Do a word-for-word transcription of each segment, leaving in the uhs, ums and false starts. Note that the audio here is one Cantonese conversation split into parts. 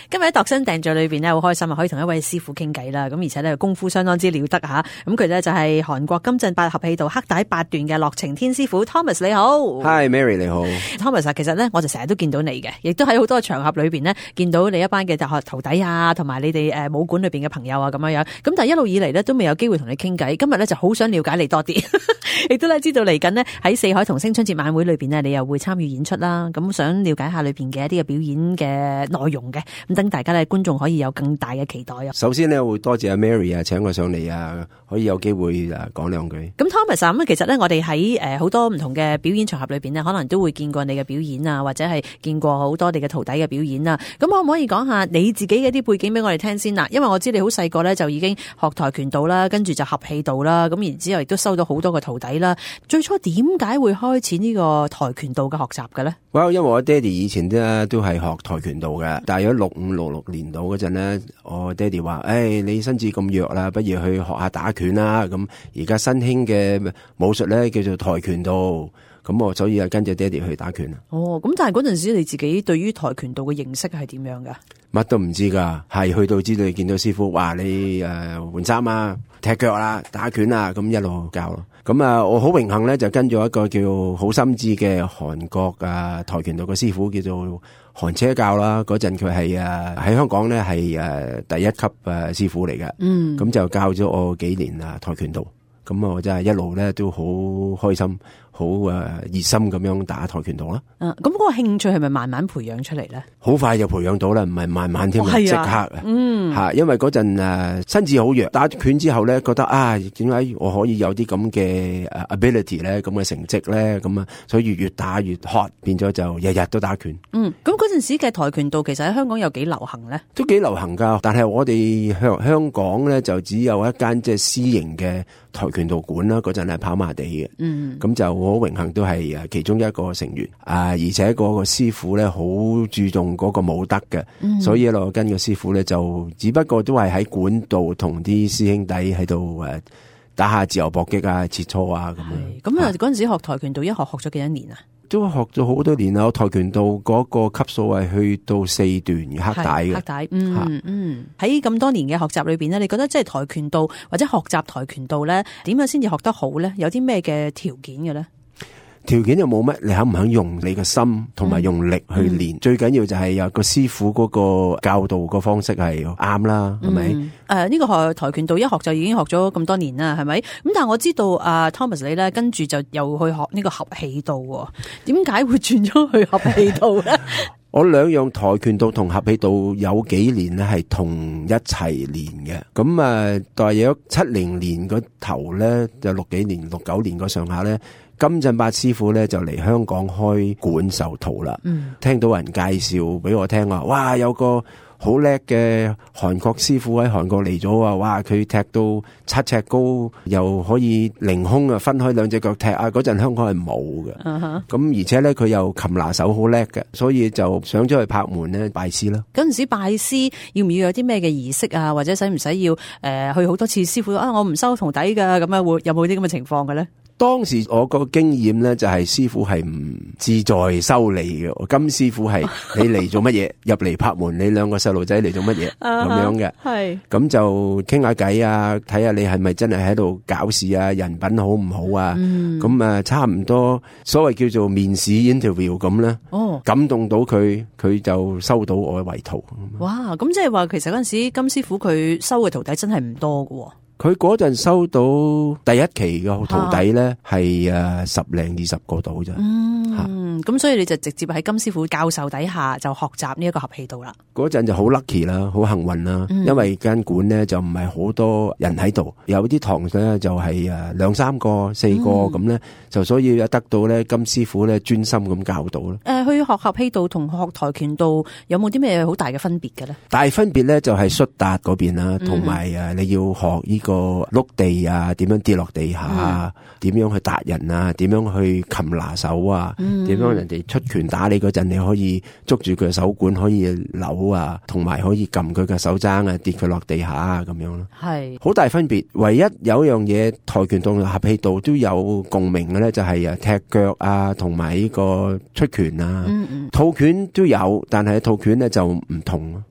今日喺度身訂做裏邊咧，好開心啊，可以同一位師傅傾偈啦。咁而且咧功夫相當之了得吓。咁佢咧就係韓國金振八合氣道黑帶八段嘅樂晴天師傅 Thomas， 你好。 Hi Mary， 你好。 Thomas 啊，其實咧我就成日都見到你嘅，亦都喺好多場合裏邊咧見到你一班嘅學徒弟啊，同埋你哋誒武館裏邊嘅朋友啊咁樣樣。咁但係一路以嚟咧都未有機會同你傾偈。今日咧就好想了解你多啲，亦都咧知道嚟緊呢喺四海同聲春節晚會裏邊呢，你又會參與演出啦。咁想了解下裏邊嘅一啲嘅表演嘅內容嘅，咁等大家咧觀眾可以有更大嘅期待啊。 首先呢，我會多謝阿 Mary 啊，請我上嚟啊，可以有機會誒講兩句。 咁 Thomas 啊，咁其實咧我哋喺誒好多唔同嘅表演場合裏邊呢，可能都會見過你嘅表演啊，或者係見過好多你嘅徒弟嘅表演啊。咁可唔可以講下你自己嘅啲背景俾我哋聽先啦？因為我知你好細個咧就已經學跆拳道啦，跟住就合氣道啦，咁然之後亦都收到好多個徒弟啦。最初點解會開始呢個跆拳道嘅學習嘅咧？ 哇、well, 因為我爹哋以前咧都係學跆拳道嘅，但係如果六五六六年度嗰陣咧，我爹哋話：，誒、哎，你身子咁弱啦，不如去學下打拳啦。咁而家新興嘅武術咧叫做跆拳道，咁我所以啊跟住爹哋去打拳。 哦，咁但係嗰陣時你自己對於跆拳道嘅認識係點樣噶？ 乜都唔知噶，係去到知道見到師傅話你誒換衫啊、踢腳啦、打拳啊，咁一路教咯。咁啊，我好榮幸咧，就跟咗一個叫好心志嘅韓國啊跆拳道嘅師傅，叫做韓車教啦。嗰陣佢係誒喺香港咧係誒第一級誒師傅嚟嘅。嗯，咁就教咗我幾年啊跆拳道。咁我真係一路咧都好開心，好誒熱心咁樣打跆拳道啦。 嗯，咁嗰個興趣係咪慢慢培養出嚟咧？ 好快就培養到啦，唔係慢慢添，即刻啊！ 嗯， 吓，因為嗰陣誒身子好弱，打拳之後咧，覺得啊，點解我可以有啲咁嘅誒 ability 咧，咁嘅成績咧，咁啊，所以越打越 hot， 變咗就日日都打拳。 嗯，咁嗰陣時嘅跆拳道其實喺香港有幾流行咧？ 都幾流行噶，但係我哋香香港咧就只有一間即係私營嘅跆拳道館啦，嗰陣係跑馬地嘅。嗯，咁就好榮幸都係誒其中一個成員啊，而且嗰個師傅咧好注重嗰個武德嘅。嗯，所以一路跟個師傅咧就只不過都係喺館度同啲師兄弟喺度誒打下自由搏擊啊、切磋啊咁樣。 咁啊嗰陣時學跆拳道一學學咗幾多年啊？ 都學咗好多年啦，我跆拳道嗰個級數係去到四段嘅黑帶嘅。黑帶， 嗯嗯。喺咁多年嘅學習裏邊咧，你覺得即係跆拳道或者學習跆拳道咧，點樣先至學得好咧？有啲咩嘅條件嘅咧？ 條件就冇乜，你肯唔肯用你個心同埋用力去練？嗯、最緊要就係有個師傅嗰個教導個方式係啱啦，係咪？誒，呢、 呃這個學跆拳道一學就已經學咗咁多年啦，係咪？咁但係我知道啊、呃、，Thomas 你咧跟住就又去學呢個合氣道，點解會轉咗去合氣道咧？ 我兩樣跆拳道同合氣道有幾年咧係同一齊練嘅，咁啊，大約七零年嗰頭咧就六幾年、六九年嗰上下咧。金振八師傅咧就嚟香港開館授徒啦，嗯、聽到人介紹俾我聽話，哇有個好叻嘅韓國師傅喺韓國嚟咗啊！哇佢踢到七尺高，又可以凌空啊分開兩隻腳踢啊！嗰陣香港係冇嘅，咁、uh-huh. 而且咧佢又擒拿手好叻嘅，所以就上咗去拍門咧拜師啦。 嗰陣時拜師要唔要有啲咩嘅儀式啊？或者使唔使要誒、呃、去好多次師傅啊？我唔收徒弟噶，咁樣會有冇啲咁嘅情況嘅咧？ 當時我個經驗咧就係師傅係唔志在收你嘅，金師傅係你嚟做乜嘢？入嚟拍門，你兩個細路仔嚟做乜嘢？咁、uh-huh, 樣嘅，係咁就傾下偈啊，睇下你係咪真係喺度搞事啊？人品好唔好啊？咁、嗯、啊，差唔多所謂叫做面試 interview 咁咧。哦，感動到佢，佢就收到我嘅為徒。 哇！咁即係話，其實嗰陣時金師傅佢收嘅徒弟真係唔多喎。 佢嗰陣收到第一期嘅徒弟咧，係、啊、誒十零二十個度咋。 嗯，咁、啊、所以你就直接喺金師傅教授底下就學習呢一個合氣道啦。 嗰陣就好 lucky 啦，好幸運啦、嗯，因為間館咧就唔係好多人喺度，有啲堂咧就係誒兩三個、四個咁咧、嗯，就所以得到咧金師傅咧專心咁教導啦。誒、 呃，去學合氣道同學跆拳道有冇啲咩好大嘅分別嘅咧？ 大分別咧就係摔達嗰邊啦，同埋誒你要學呢、這個。個碌地啊，點樣跌落地下啊？點、嗯、樣去達人啊？點樣去擒拿手啊？點、嗯、樣人哋出拳打你嗰陣，你可以捉住佢嘅手管，可以扭啊，同埋可以撳佢嘅手踭啊，跌佢落地下啊，咁樣咯。係好大分別。唯一有一樣嘢，跆拳道同合氣道都有共鳴嘅咧，就係啊踢腳啊，同埋呢個出拳啊。嗯嗯，套拳都有，但係套拳咧就唔同咯。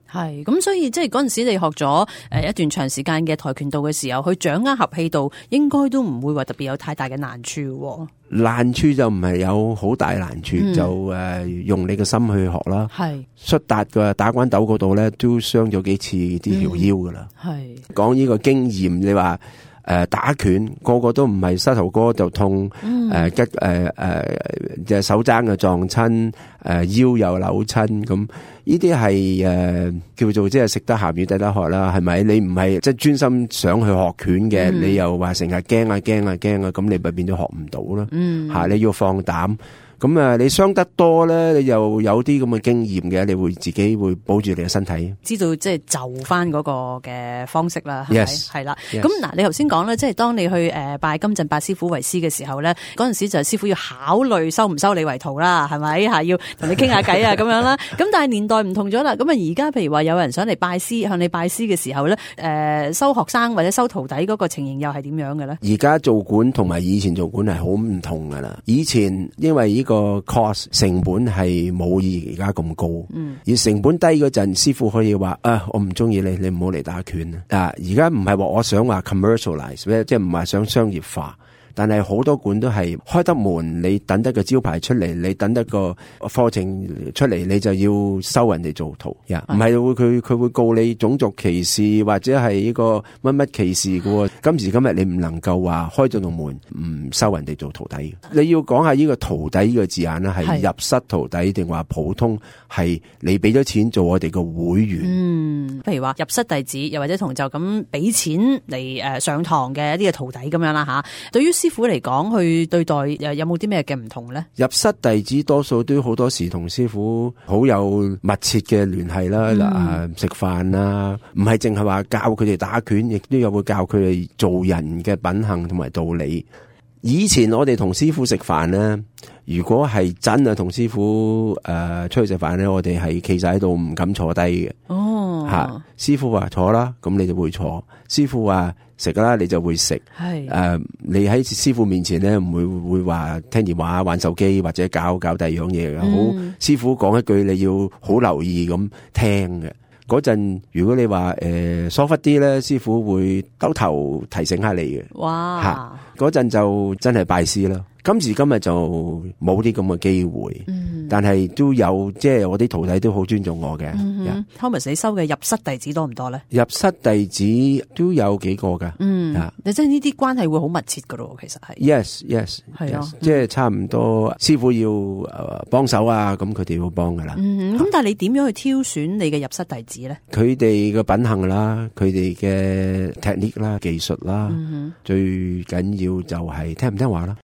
係咁，所以即係嗰陣時你學咗誒一段長時間嘅跆拳道嘅時候，去掌握合氣道，應該都唔會話特別有太大嘅難處喎。 難處就唔係有好大難處， 嗯、 就誒、呃、用你嘅心去學啦。 係摔達嘅打關斗嗰度咧，都傷咗幾次啲條腰噶啦。 係講呢個經驗，你話。誒、呃，打拳個個都唔係膝頭哥就痛，誒吉誒誒隻手踭就撞親，誒、呃、腰又扭親，咁呢啲係誒叫做即係食得鹹魚抵得渴啦，係咪？你唔係即係專心想去學拳嘅、嗯，你又話成日驚啊驚啊驚啊，咁你咪變咗學唔到啦。嗯，吓、啊、你要放膽。咁啊，你傷得多咧，你又有啲咁嘅經驗嘅，你會自己會保住你嘅身體，知道即係就翻嗰個嘅方式啦。係咪？係啦。咁、yes. 嗱，你頭先講咧，即係當你去誒拜金振八師傅為師嘅時候咧，嗰陣時就係師傅要考慮收唔收你為徒啦，係咪吓？要同你傾下偈啊，咁樣啦。咁但係年代唔同咗啦。咁啊，而家譬如話有人想嚟拜師，向你拜師嘅時候咧，誒、呃、收學生或者收徒弟嗰個情形又係點樣嘅咧？ 而家做館同埋以前做館係好唔同噶啦。以前因為呢、這個 cost 成本係冇而家咁高，嗯，而成本低嗰陣，師傅可以話啊，我唔中意你，你唔好嚟打拳啊！而家唔係話我想話 commercialize，即係唔係想商業化。但係好多館都係開得門，你等得個招牌出嚟，你等得個課程出嚟，你就要收人哋做徒，唔係會佢佢會告你種族歧視或者係呢個乜乜歧視嘅。今時今日你唔能夠話開咗道門唔收人哋做徒弟。你要講下呢個徒弟呢個字眼啦，係入室徒弟定話普通係你俾咗錢做我哋個會員？嗯， 譬如話入室弟子，又或者同就咁俾錢嚟誒上堂嘅一啲嘅徒弟咁樣啦吓。對於師傅嚟講，去對待有有冇啲咩嘅唔同咧？入室弟子多數都好多時同師傅好有密切嘅聯繫啦，嗱食飯啦，唔係淨係話教佢哋打拳，亦都有會教佢哋做人嘅品行同埋道理。以前我哋同師傅食飯咧，如果係真係同師傅誒、呃、出去食飯咧，我哋係企晒喺度唔敢坐低嘅。哦，吓師傅話坐啦，咁你就會坐；師傅話食啦，你就會食。係誒、呃，你喺師傅面前咧，唔會會話聽電話、玩手機或者搞搞第二樣嘢嘅。好、嗯，師傅講一句，你要好留意咁聽嘅。嗰陣如果你話誒疏忽啲咧，師傅會兜頭提醒下你嘅。哇！吓嗰陣就真係拜師啦。今時今日就冇啲咁嘅機會，嗯、但係都有，即係我啲徒弟都好尊重我嘅。嗯 yeah. Thomas， 你收嘅入室弟子多唔多咧？入室弟子都有幾個噶。嗯，你即係呢啲關係會好密切噶咯，其實係。Yes, yes， 係啊，即係差唔多。師傅要誒幫手啊，咁佢哋會幫噶啦。嗯，咁但係你點樣去挑選你嘅入室弟子咧？佢哋嘅品行啦，佢哋嘅 technique 啦，技術啦，嗯、最緊要就係聽唔聽話啦。